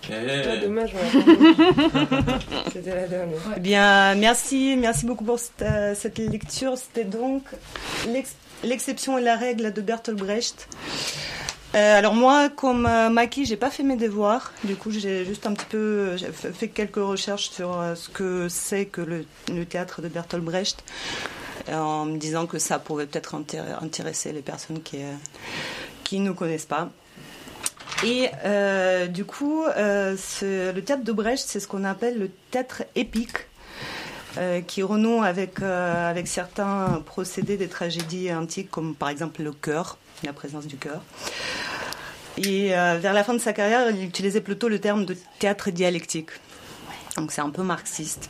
Ah, dommage, c'était la dernière. Eh bien, merci beaucoup pour cette lecture. C'était donc l'exception et la règle de Bertolt Brecht. Alors moi, comme Maki, j'ai pas fait mes devoirs. Du coup, j'ai juste j'ai fait quelques recherches sur ce que c'est que le théâtre de Bertolt Brecht, en me disant que ça pouvait peut-être intéresser les personnes qui ne connaissent pas. Et du coup, le théâtre de Brecht, c'est ce qu'on appelle le théâtre épique, qui renoue avec certains procédés des tragédies antiques, comme par exemple le chœur, la présence du chœur. Et vers la fin de sa carrière, il utilisait plutôt le terme de théâtre dialectique. Donc c'est un peu marxiste.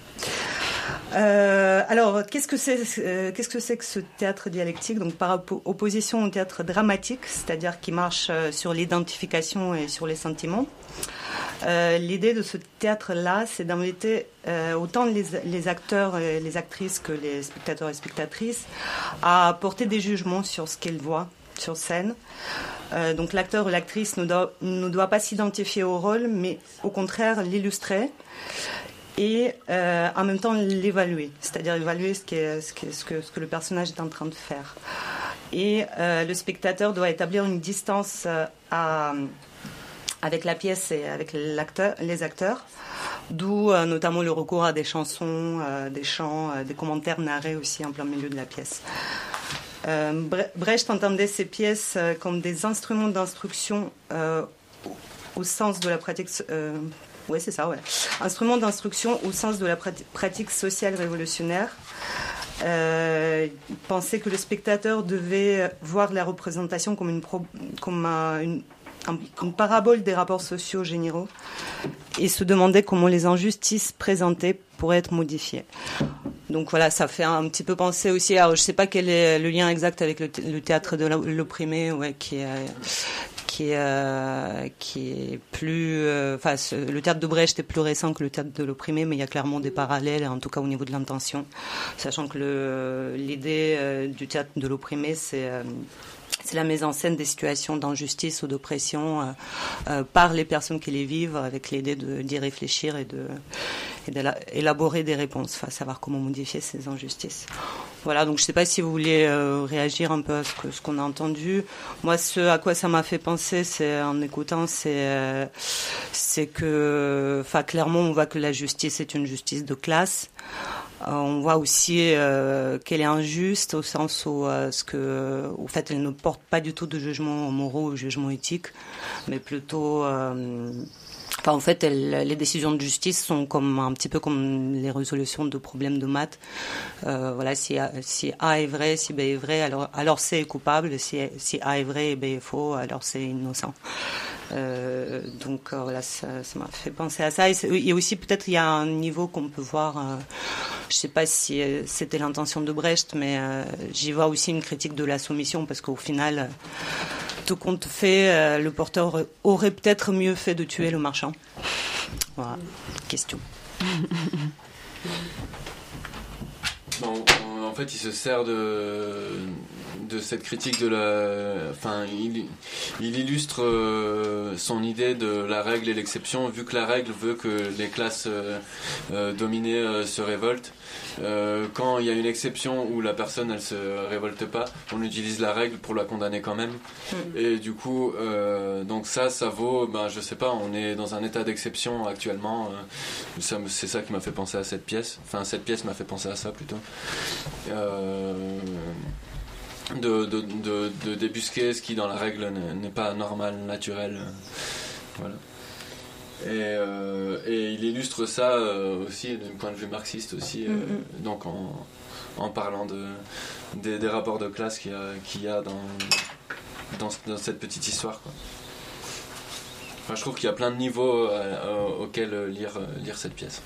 Alors, qu'est-ce que c'est que ce théâtre dialectique? Donc, par opposition au théâtre dramatique, c'est-à-dire qui marche sur l'identification et sur les sentiments. L'idée de ce théâtre-là, c'est d'inviter autant les acteurs et les actrices que les spectateurs et spectatrices à porter des jugements sur ce qu'ils voient sur scène. Donc, l'acteur ou l'actrice ne doit pas s'identifier au rôle, mais au contraire l'illustrer. Et en même temps l'évaluer, c'est-à-dire évaluer ce que le personnage est en train de faire. Et le spectateur doit établir une distance avec la pièce et avec les acteurs, d'où notamment le recours à des chansons, des chants, des commentaires narrés aussi en plein milieu de la pièce. Brecht entendait ces pièces comme des instruments d'instruction au sens de la pratique... Oui, c'est ça, ouais. Instrument d'instruction au sens de la pratique sociale révolutionnaire. Penser que le spectateur devait voir la représentation comme une parabole des rapports sociaux généraux et se demander comment les injustices présentées pourraient être modifiées. Donc voilà, ça fait un petit peu penser aussi à, je ne sais pas quel est le lien exact avec le théâtre de l'opprimé, ouais, qui est plus... le théâtre de Brecht est plus récent que le théâtre de l'opprimé, mais il y a clairement des parallèles, en tout cas au niveau de l'intention. Sachant que l'idée du théâtre de l'opprimé, c'est la mise en scène des situations d'injustice ou d'oppression par les personnes qui les vivent, avec l'idée d'y réfléchir et d'élaborer des réponses, savoir comment modifier ces injustices. Voilà, donc je ne sais pas si vous voulez réagir un peu à ce qu'on a entendu. Moi, ce à quoi ça m'a fait penser, en écoutant, c'est que, clairement, on voit que la justice est une justice de classe. On voit aussi qu'elle est injuste au sens où, au fait, elle ne porte pas du tout de jugement moraux ou jugement éthique, mais plutôt... en fait, les décisions de justice sont un petit peu comme les résolutions de problèmes de maths. Voilà, si A est vrai, si B est vrai, alors C est coupable. Si A est vrai et B est faux, alors c'est innocent. Donc voilà, ça m'a fait penser à ça. Et aussi, peut-être, il y a un niveau qu'on peut voir. Je ne sais pas si c'était l'intention de Brecht, mais j'y vois aussi une critique de la soumission, parce qu'au final, tout compte fait, le porteur aurait peut-être mieux fait de tuer le marchand. Voilà, question. Bon, en fait, il se sert de cette critique de la... Enfin, il illustre son idée de la règle et l'exception, vu que la règle veut que les classes dominées se révoltent. Quand il y a une exception où la personne elle se révolte pas, on utilise la règle pour la condamner quand même. Et du coup, donc ça vaut, je sais pas, on est dans un état d'exception actuellement. C'est ça qui m'a fait penser à cette pièce. Enfin, cette pièce m'a fait penser à ça plutôt. De débusquer ce qui dans la règle n'est pas normal, naturel. Voilà. Et il illustre ça aussi d'un point de vue marxiste aussi, donc en parlant des rapports de classe qu'il y a dans cette petite histoire, quoi. Enfin, je trouve qu'il y a plein de niveaux auxquels lire cette pièce.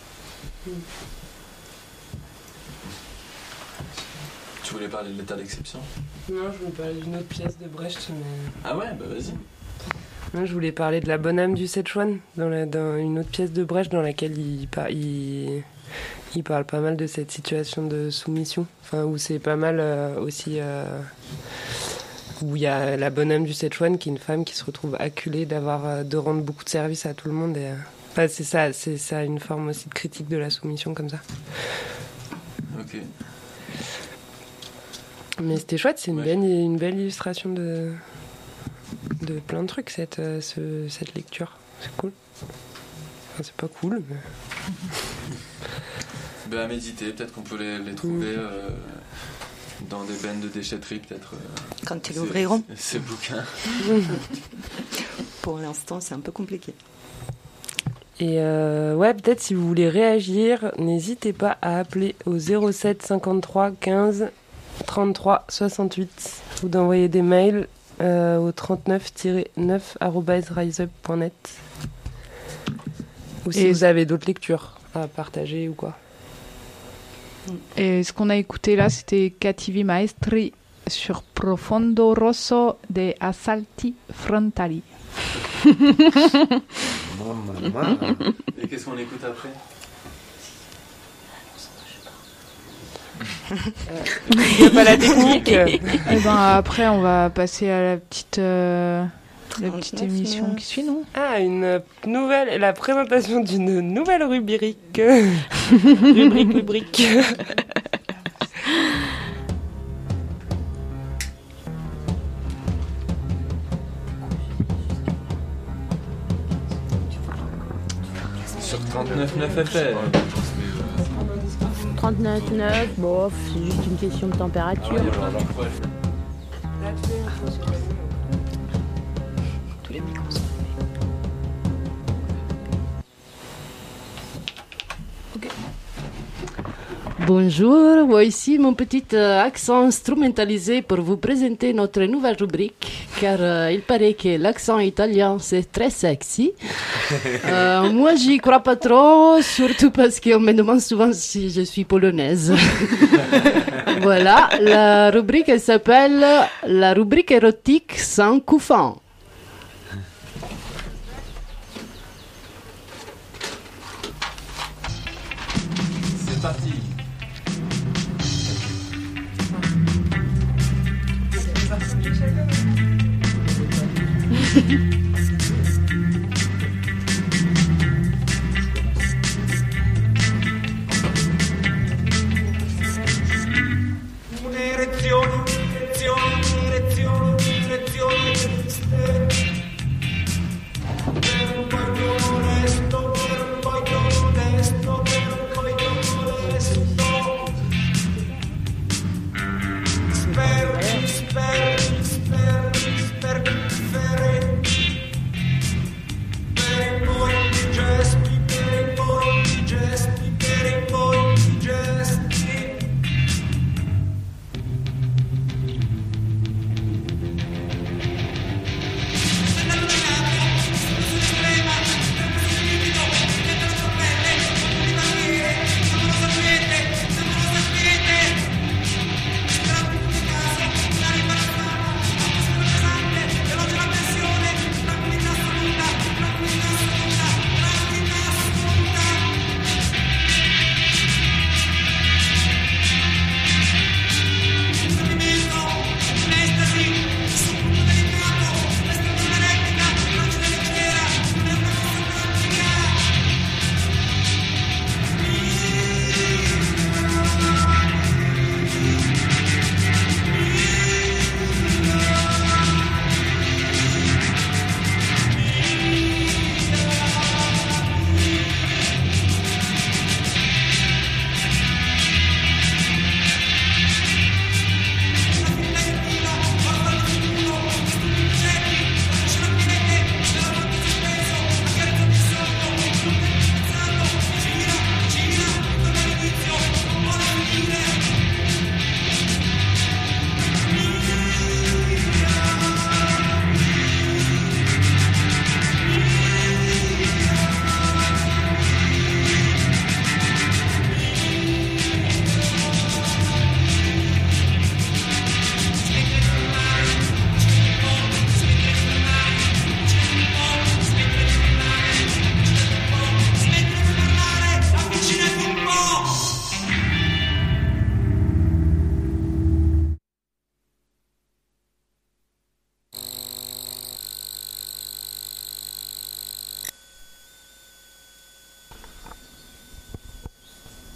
Tu voulais parler de l'état d'exception ? Non, je voulais parler d'une autre pièce de Brecht, mais... Ah ouais, vas-y. Non, je voulais parler de la bonne âme du Szechuan, dans une autre pièce de Brecht dans laquelle il parle pas mal de cette situation de soumission, où c'est pas mal aussi... où il y a la bonne âme du Szechuan, qui est une femme qui se retrouve acculée de rendre beaucoup de services à tout le monde, Enfin, c'est ça une forme aussi de critique de la soumission comme ça. Ok. Mais c'était chouette, c'est une belle illustration de plein de trucs, cette lecture. C'est cool. Enfin, c'est pas cool, mais... À méditer, peut-être qu'on peut les trouver dans des bennes de déchetterie, peut-être. Quand ils l'ouvriront. Ces bouquins. Pour l'instant, c'est un peu compliqué. Et peut-être si vous voulez réagir, n'hésitez pas à appeler au 07 53 15 33 68 ou d'envoyer des mails au 39-9@riseup.net. Ou si vous avez d'autres lectures à partager ou quoi. Et ce qu'on a écouté là, c'était Cattivi Maestri sur Profondo Rosso de Assalti Frontali. Et qu'est-ce qu'on écoute après? Il n'y a pas la technique. Et après, on va passer à la petite émission qui suit, non? Ah, la présentation d'une nouvelle rubrique. rubrique. Sur 39.9 FM. 39,9, bof, c'est juste une question de température. Tous les micros sont allumés. Bonjour, voici mon petit accent instrumentalisé pour vous présenter notre nouvelle rubrique, car il paraît que l'accent italien c'est très sexy. Moi j'y crois pas trop, surtout parce qu'on me demande souvent si je suis polonaise. Voilà, la rubrique elle s'appelle la rubrique érotique sans couffin. C'est parti.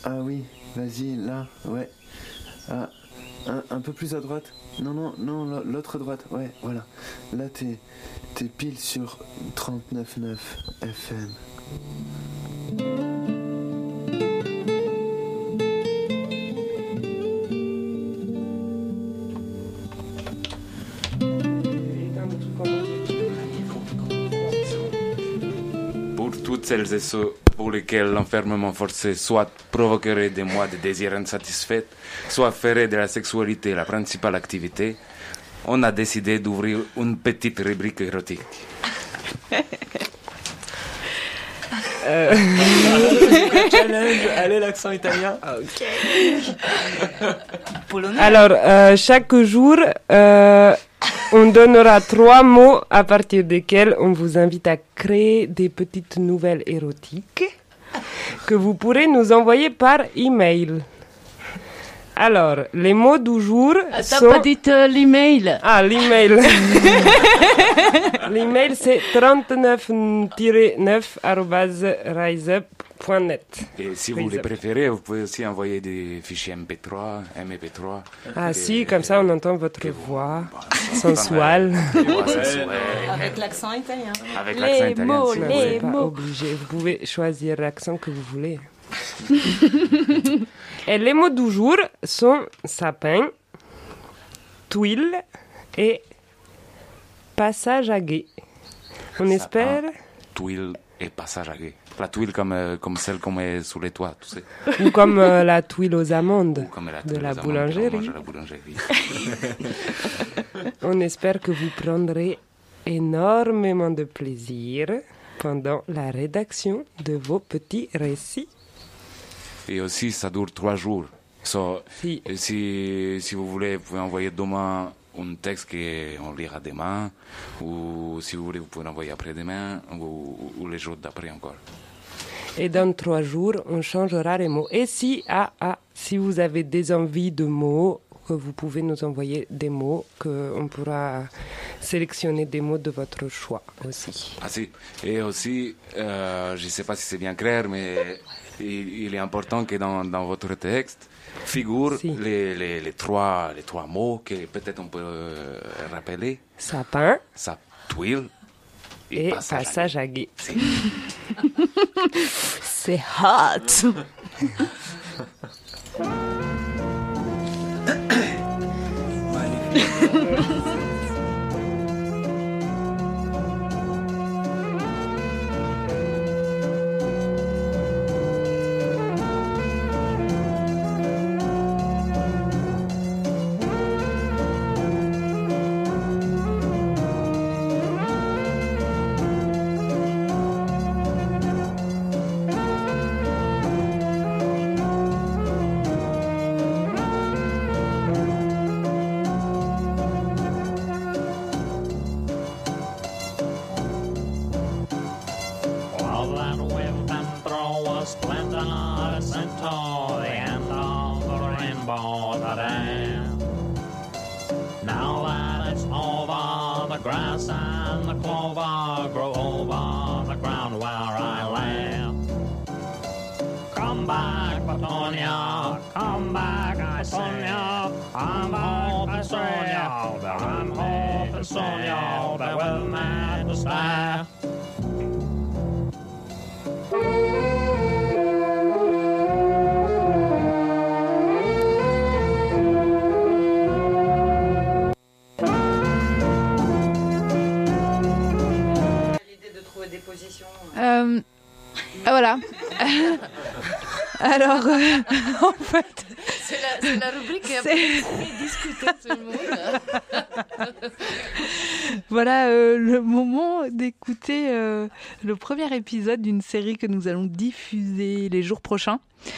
Ah oui, vas-y, là, ouais. Ah, un peu plus à droite. Non, l'autre droite, ouais, voilà. Là, t'es pile sur 39.9 FM. Pour toutes celles et ceux pour lesquels l'enfermement forcé soit provoquerait des mois de désirs insatisfaits, soit ferait de la sexualité la principale activité, on a décidé d'ouvrir une petite rubrique érotique. Challenge, allez l'accent italien. Ok. Polonais. Alors, chaque jour, on donnera 3 mots à partir desquels on vous invite à créer des petites nouvelles érotiques que vous pourrez nous envoyer par email. Alors, les mots du jour T'as sont... pas dit l'email. Ah, l'email. L'email, c'est 39-9@riseup.net. Et si vous les préférez, vous pouvez aussi envoyer des fichiers MP3, MP3. Ah si, comme ça on entend votre voix sensuelle. Avec l'accent italien. Avec l'accent italien. Vous n'êtes pas obligé, vous pouvez choisir l'accent que vous voulez. Et les mots du jour sont sapin, tuile et passage à guet. On espère... Tuile et passage à guet. La tuile comme celle qu'on met sous les toits, tu sais. Ou comme la tuile aux amandes de la tuile aux amandes boulangerie. qu'on mange à la boulangerie. On espère que vous prendrez énormément de plaisir pendant la rédaction de vos petits récits. Et aussi, ça dure 3 jours. Si vous voulez, vous pouvez envoyer demain un texte qu'on lira demain, ou si vous voulez, vous pouvez l'envoyer après-demain, ou les jours d'après encore. Et dans 3 jours, on changera les mots. Et si vous avez des envies de mots, que vous pouvez nous envoyer des mots, qu'on pourra sélectionner des mots de votre choix aussi. Ah si, et aussi, je ne sais pas si c'est bien clair, mais il est important que dans votre texte figurent les trois mots que peut-être on peut rappeler. Sapin, tuile et passage à guet. C'est hot. Voilà. Alors, en fait... C'est la rubrique qui a fait discuter tout le monde. Voilà le moment d'écouter le premier épisode d'une série que nous allons diffuser les jours prochains.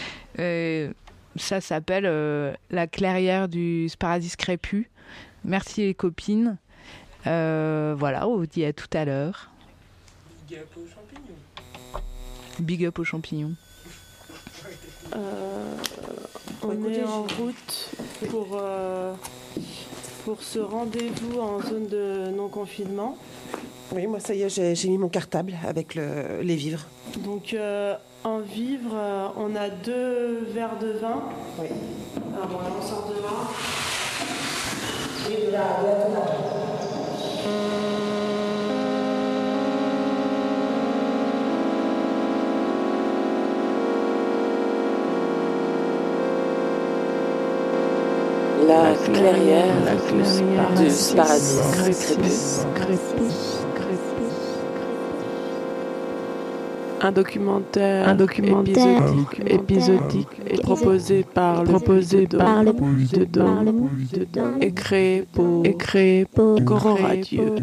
Ça s'appelle La clairière du Sparadis crépus. Merci les copines. Voilà, on vous dit à tout à l'heure. Big up aux champignons. Big up aux champignons. On est en route pour ce rendez-vous en zone de non-confinement. Oui, moi ça y est, j'ai mis mon cartable avec les vivres. Donc en vivres, on a 2 verres de vin. Oui. Alors bon, là on sort de vin. Et de la tomate. La clairière du Sparasis Crépus. Un documentaire épisodique proposé par le dedans et créé pour Coro Radio.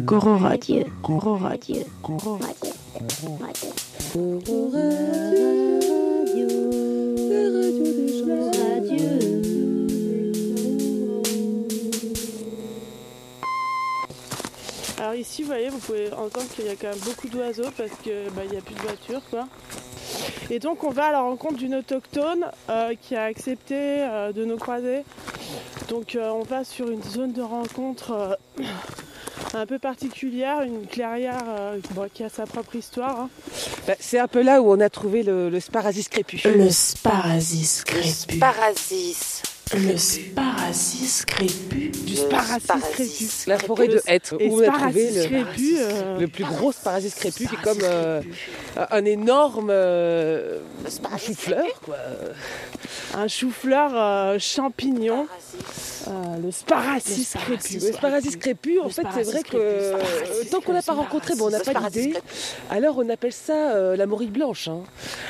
Alors ici, vous voyez, vous pouvez entendre qu'il y a quand même beaucoup d'oiseaux parce que il n'y a plus de voitures, quoi. Et donc on va à la rencontre d'une autochtone qui a accepté de nous croiser. Donc on va sur une zone de rencontre un peu particulière, une clairière qui a sa propre histoire. Hein. C'est un peu là où on a trouvé le Sparasis crépus. Le Sparasis crépus. Le Sparasis crépus. Du Sparasis crépus. La forêt de Hêtre, où on a trouvé le plus gros Sparasis crépus, qui est comme un énorme chou-fleur, quoi. Un chou-fleur champignon. Le Sparasis crépus. Le Sparasis crépus, en fait, c'est vrai que tant qu'on n'a pas rencontré, on n'a pas d'idée. Alors on appelle ça la morille blanche. Hein.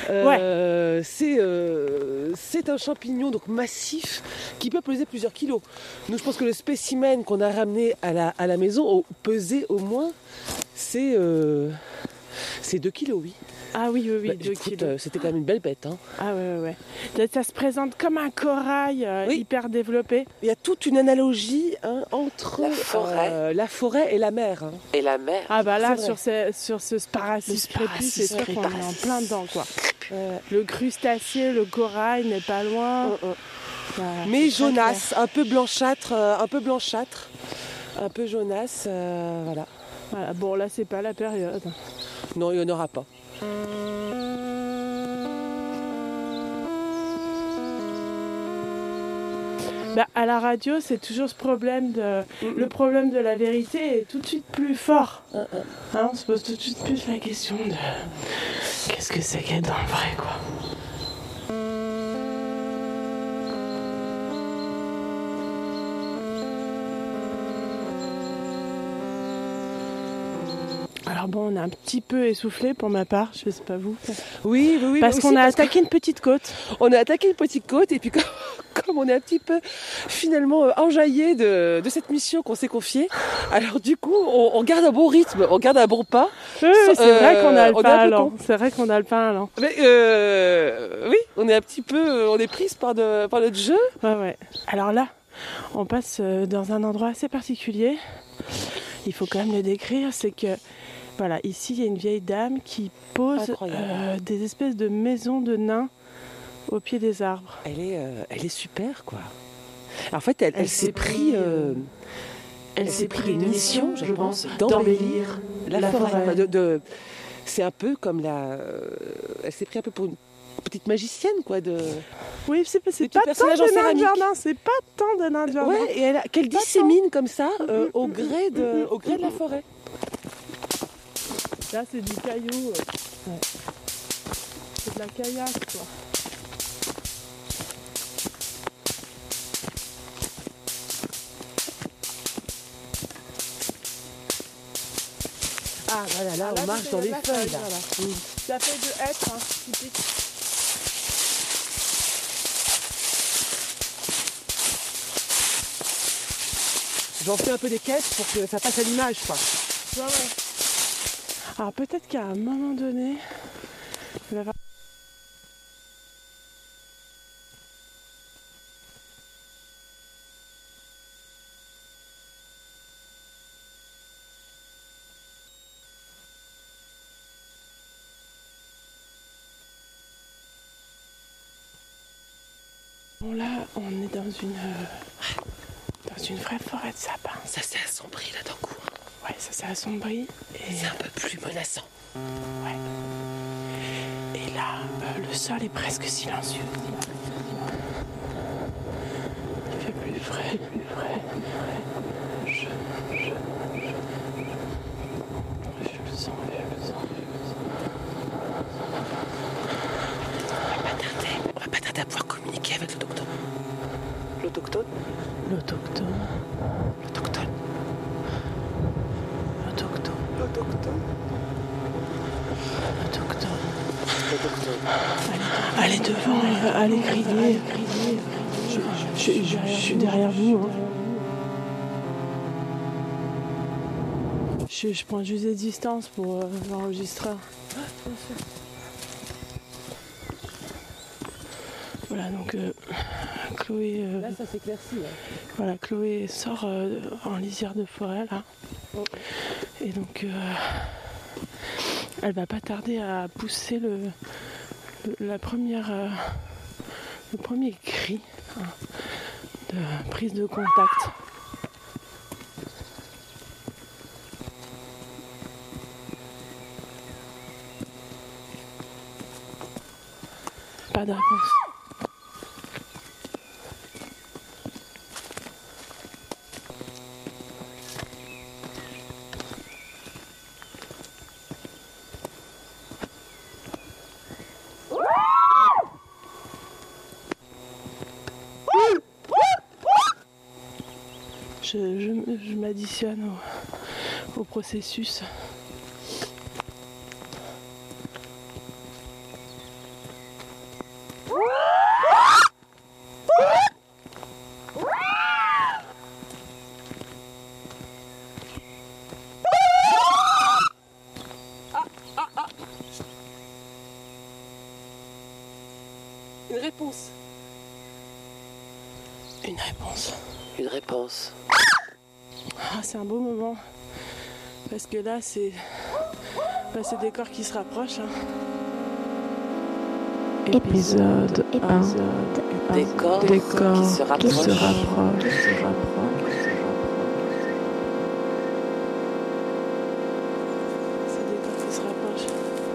C'est un champignon donc massif qui peut peser plusieurs kilos. Nous, je pense que le spécimen qu'on a ramené à la maison pesait au moins, c'est 2 kilos, oui. Ah oui, 2 kilos. C'était quand même une belle bête. Hein. Ah ouais. Ça se présente comme un corail hyper développé. Il y a toute une analogie entre la forêt et la mer. Hein. Et la mer. Ah bah là, sur ce Sparasis crépus, c'est sûr qu'on est en plein dedans, quoi. Le crustacé, le corail n'est pas loin. Voilà, mais jaunasse, un peu blanchâtre, un peu jaunasse, voilà. Bon, là, c'est pas la période. Non, il n'y en aura pas. À la radio, c'est toujours ce problème le problème de la vérité est tout de suite plus fort. On se pose tout de suite plus la question de qu'est-ce que c'est qu'être dans le vrai, quoi. Alors bon, on est un petit peu essoufflé pour ma part, je sais pas vous. Oui. Parce qu'on a attaqué une petite côte. On a attaqué une petite côte et puis comme on est un petit peu finalement enjaillé de cette mission qu'on s'est confiée, alors du coup on garde un bon rythme, on garde un bon pas. C'est vrai qu'on a le pas allant. C'est vrai qu'on a le pas allant. Mais oui, on est un petit peu, on est prise par notre jeu. Ouais. Alors là, on passe dans un endroit assez particulier. Il faut quand même le décrire, c'est que voilà, ici il y a une vieille dame qui pose des espèces de maisons de nains au pied des arbres. Elle est super, quoi. En fait, elle s'est pris une mission, je pense, d'embellir la forêt. C'est un peu comme elle s'est pris un peu pour une petite magicienne, quoi. Oui, c'est pas tant de nains de jardin, c'est pas tant de nains de jardin. Ouais, et qu'elle dissémine comme ça au gré de la forêt. Là, c'est du caillou. C'est de la caillasse, quoi. Ah, voilà, là, on marche dans les feuilles, là. Voilà. La feuille de hêtre, typique. J'en fais un peu des caisses pour que ça passe à l'image, quoi. Ouais. Alors peut-être qu'à un moment donné, il va y avoir... Bon là, on est dans une vraie forêt de sapins. Ça s'est assombri là d'un coup. Ouais, ça s'est assombri. Et C'est un peu plus menaçant. ouais. Et là, le sol est presque silencieux. Il fait plus frais, plus frais. Je le sens. On va pas tarder à pouvoir communiquer avec l'autochtone. L'autochtone. Allez devant, allez crier. Je suis derrière vous. Hein. Je prends juste des distances pour l'enregistreur. Voilà, donc Chloé. Là, ça s'éclaircit. Voilà, Chloé sort en lisière de forêt là. Et donc elle va pas tarder à pousser le premier cri de prise de contact. Pas de réponse. Je m'additionne au processus. Une réponse. Une réponse. Une réponse. Ah, c'est un beau moment. Parce que là, c'est des corps qui se rapprochent. Hein. Épisode 1. Des corps qui se rapprochent. C'est des corps qui se rapprochent.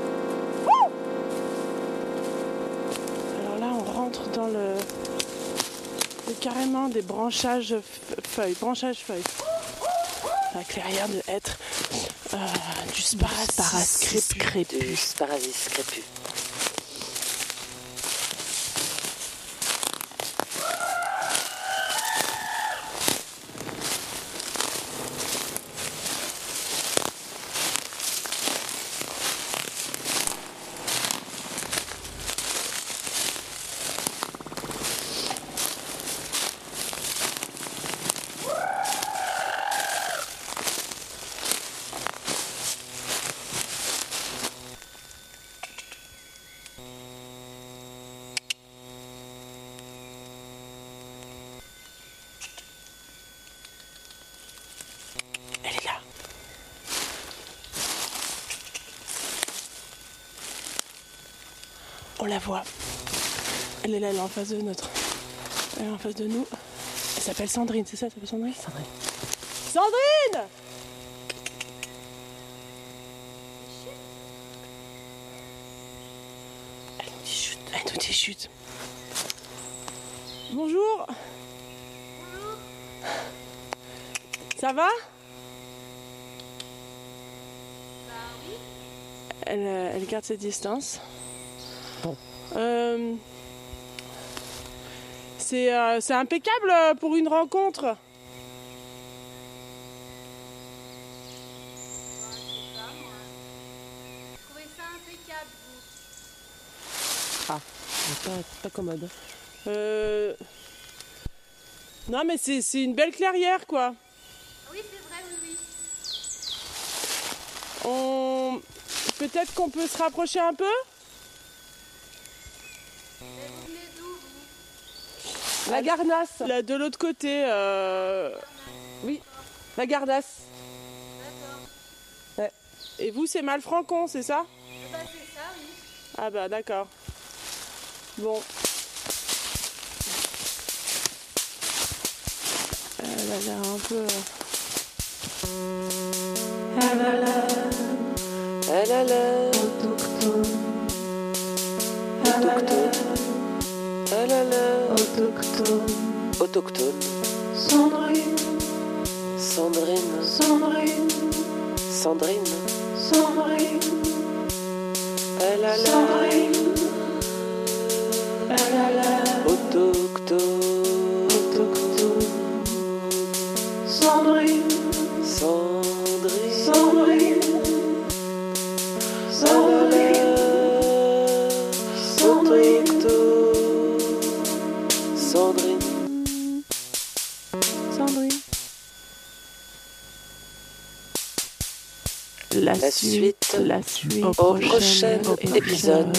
Alors là, on rentre dans carrément des branchages feuilles. La clairière de hêtre du Sparasis crépus. Elle est là. On la voit. Elle est là, elle est en face de notre. Elle est en face de nous. Elle s'appelle Sandrine, c'est ça? Elle s'appelle Sandrine? Sandrine! Elle nous dit chut. Bonjour. Ça va? Elle garde ses distances. Bon. C'est impeccable pour une rencontre. Ah, pas commode. Non mais c'est une belle clairière quoi. Oui, c'est vrai, oui. Peut-être qu'on peut se rapprocher un peu? Et vous venez d'où, vous? La Garnasse. Là, de l'autre côté. Oui, la Garnasse. D'accord. Ouais. Et vous, c'est Malfrancon, c'est ça? Eh ben, c'est ça, oui. Ah bah d'accord. Bon. Elle a l'air un peu... Autochtone. Sandrine. Autochtone. Sandrine. La suite au prochain épisode.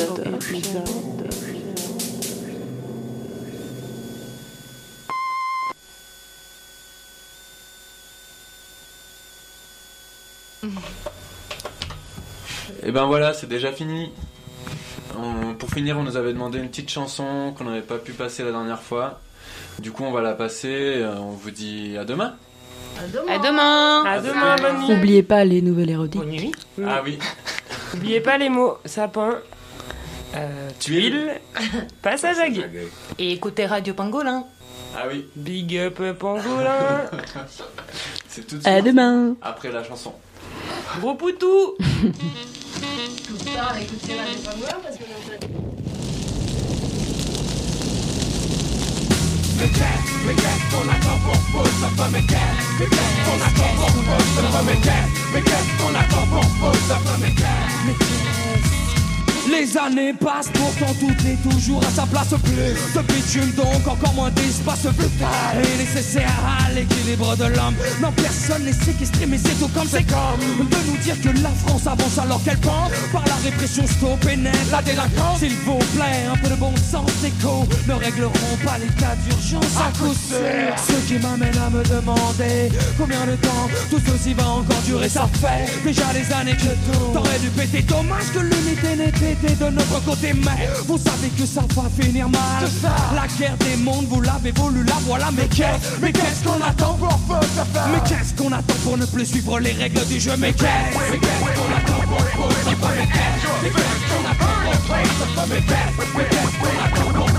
Et ben voilà, c'est déjà fini. Pour finir, on nous avait demandé une petite chanson qu'on n'avait pas pu passer la dernière fois. Du coup, on va la passer. On vous dit à demain. À demain. Bonne nuit. N'oubliez pas les nouvelles érodiques. Bonne nuit. Ah oui. N'oubliez pas les mots sapin, tuile, passage à gué. Et écoutez Radio Pangolin. Ah oui. Big up Pangolin. C'est tout de À suite demain. après la chanson. Gros poutou. Tout ça, écoutez Radio Pangolin parce que Les années passent, pourtant tout est toujours à sa place. Plus de bitume, donc encore moins d'espace vital et nécessaire à l'équilibre de l'homme. Non, personne n'est séquestré, mais c'est tout comme c'est comme de nous dire que la France avance alors qu'elle pense par la répression stop et net la délinquance. S'il vous plaît, un peu de bon sens écho ne régleront pas l'état d'urgence à coup sûr. Ce qui m'amène à me demander combien de temps tout ceci va encore durer. Ça fait déjà des années que tout t'aurais dû péter. Dommage que l'unité n'était de notre côté, mais vous savez que ça va finir mal. La guerre des mondes, vous l'avez voulu, la voilà. Mais qu'est-ce qu'on attend pour faire? Mais qu'est-ce qu'on attend pour ne plus suivre les règles du jeu? Mais qu'est-ce qu'on attend pour qu'est-ce qu'on attend pour mais qu'est-ce qu'on attend pour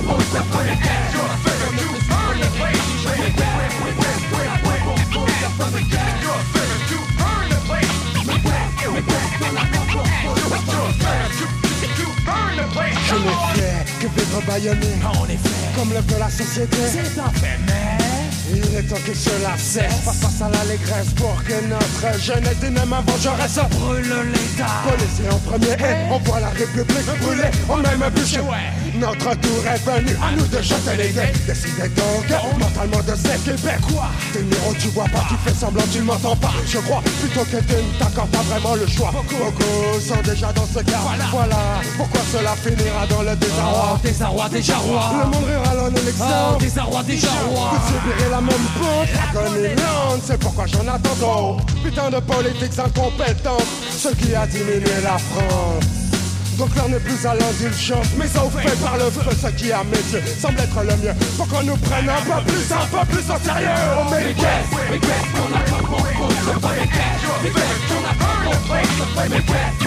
Je ne fais que vivre bâillonné. En effet, comme le veut la société. C'est un fait, mais il est temps que cela cesse. Face à l'allégresse pour que notre jeunesse des mêmes vengeresse brûle l'État. Policier en premier et on voit la République brûler au même bûcher. Notre tour est venu, à nous de jeter les dés. Décidez donc mentalement de s'équiper. Quoi? T'es Niro, tu vois pas, tu fais semblant, tu m'entends pas. Je crois plutôt que tu ne t'accordes pas vraiment le choix. Beaucoup sont déjà dans ce cas. Voilà pourquoi cela finira dans le désarroi. Désarroi, déjà roi. Le monde rural en élection. Désarroi, déjà roi. Vous subirez la même pente, l'agonie lente. C'est pourquoi j'en attends trop. Putain de politiques incompétentes, ce qui a diminué la France. Donc l'heure n'est plus à l'indulgence, mais ça vous fait par le feu. Ce qui à mes yeux semble être le mieux. Pour qu'on nous prenne un peu plus au sérieux. Oh mais qu'est-ce qu'on attend pour mais qu'est-ce qu'on attend pour mais qu'est-ce qu'on attend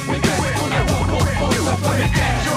pour mais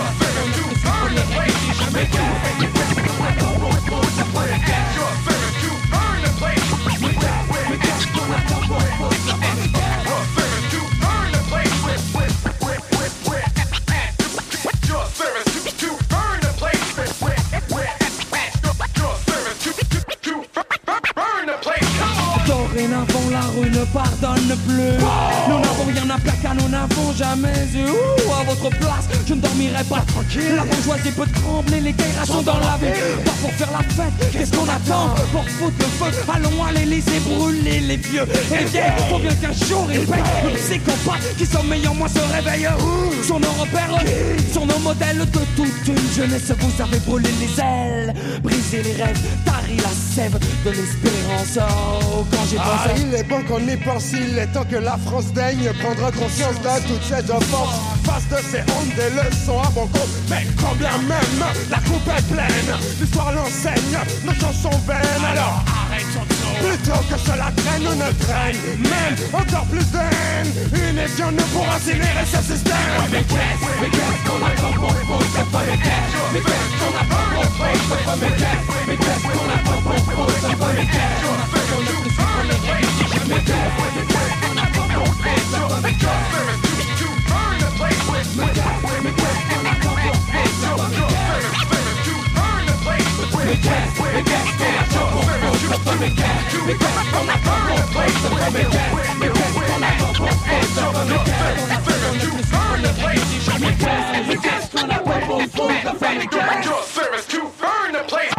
Dorénavant la rue ne pardonne plus. Nous n'avons rien à plaquer, nous n'avons jamais eu. À votre place, je ne dormirai pas tranquille. La bourgeoisie peut trembler, les guerres sont dans la ville. Pas pour faire la fête, qu'est-ce qu'on attend? Pour foutre le feu, allons à l'Élysée brûler les vieux et les vieilles. Faut bien qu'un jour ils payent. Le psychopathe qui sommeille en moi se réveille. Sont nos repères, sont nos modèles de toute une jeunesse. Vous avez brûlé les ailes, brisé les rêves, tari la sève de l'espérance. Oh, quand j'ai pensé... il est bon qu'on y pense, il est temps que la France daigne prendre conscience de toutes ces offenses. Face de ces hontes, des leçons à bon compte. Mais quand bien même la coupe est pleine, l'histoire l'enseigne, nos chansons vaines. Alors arrêtons tout. Plutôt que cela traîne ou ne traîne, même encore plus de haine. Une évian ne pourra incinérer ce système. Mais qu'est-ce qu'on a pas pour ça pas les caches. Mais qu'est-ce qu'on a pas pour ça pas les caches. Mais qu'est-ce qu'on a pas pour ça pas les caches. On a fait comme nous, on les règles. Mais qu'est-ce qu'on a pas pour ça pas les caches. To burn the place with. Mais qu'est-ce qu'on a pas pour ça pas les caches. To burn the place with. Mais qu'est-ce qu'on a pas pour ça pas les caches. Mais qu'est-ce qu'on a pas pour ça pas les caches. Mais qu'est-ce qu'on a pas pour ça pas les caches. To burn the place. Mais qu'est-ce qu'on a pas pour ça pas les caches. Your service to burn the place.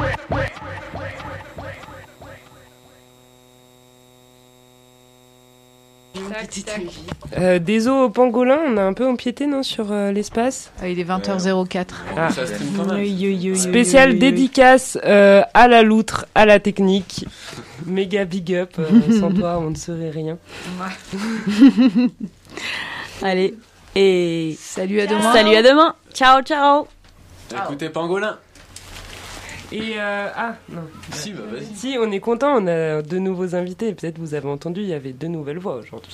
Des eaux au pangolin, on a un peu empiété non, sur l'espace. Il est 20h04. Ah. Ça stream quand même. Spécial dédicace à la loutre, à la technique. Méga big up. Sans toi, on ne serait rien. Allez, et salut à demain. Salut à demain. Ciao, ciao. Écoutez Pangolin. Et non. Si, bah vas-y. Si, on est content, on a deux nouveaux invités. Peut-être vous avez entendu, il y avait deux nouvelles voix aujourd'hui.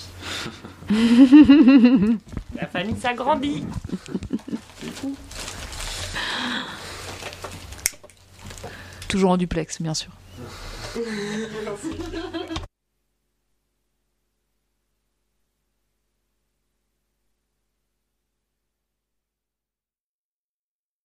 La famille s'agrandit. Toujours en duplex, bien sûr. Merci.